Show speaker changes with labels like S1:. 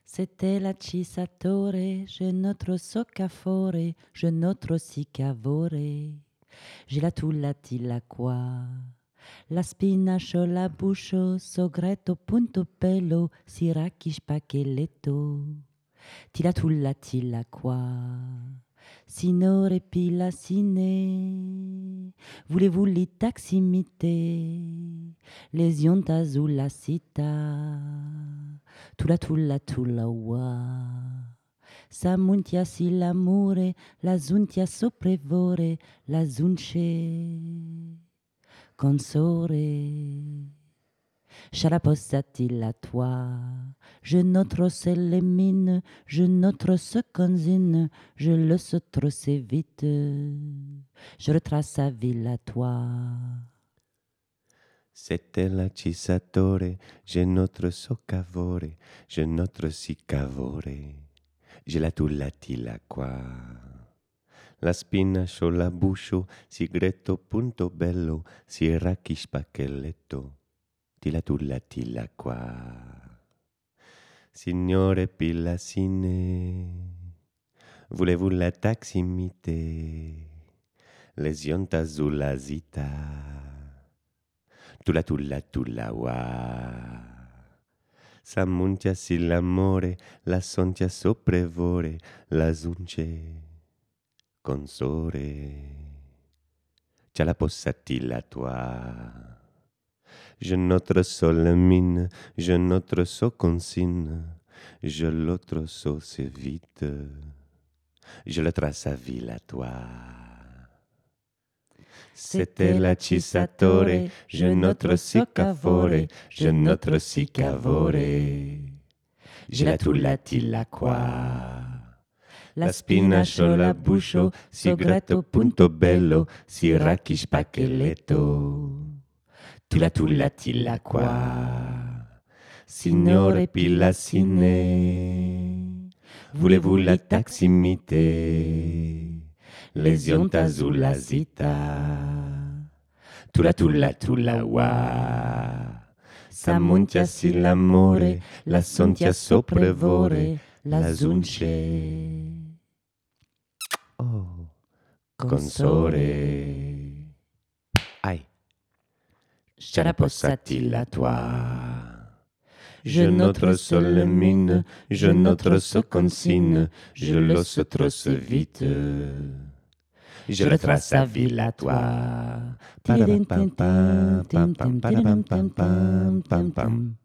S1: C'était la Cisatore, je notre soccafore, je notre sicavore. J'ai la tullati la qua. La spinacio la buscio, sogretto punto pelo, siracchi spaccheletto. Tila tullati la qua. Signore pila sine, voulez-vous li taximite? Les yontas ou la cita, tulla wa. Samuntia si l'amore, la zuntia soprevore, la zunce consore. Chalaposati la toi, je notre se les mines, je notre se conzine, je le se trosse vite, je retrace sa ville à toi.
S2: C'était la Cisatore, je notre soccavore, je notre sicavore, je la tullati la qua. La spina la buscio, sigretto punto bello, si racchi spaccheletto, ti la tullati la qua. Signore Pillassine, voulez-vous la taximite? Les yontas sulla zita, tulla wa. Samuntia si l'amore, la sontia soprevore, la zunce consore. C'ha la possati la toi. Je notre sol mine, je notre so consigne, je l'autre so c'est vite, je le trace à ville à toi. C'était la Cisatore, je notre sicavore, je notre sicavore, je la tullati la qua. La spinacio la buscio, sigretto punto bello, si racchi spaccheletto. Tu la tullati la qua. Signore Pillassine, voulez-vous la taximite? Les yontas ou la zita, tulla wa. Samuntia si l'amore, la sontia soprevore, la zunce. Oh, consore. Aïe. Charapossati la toi. Je notre sol mine, je notre so consigne, je l'os trosse vite. Je retrace sa ville à toi. Pam pam pam pam pam pam pam pam pam.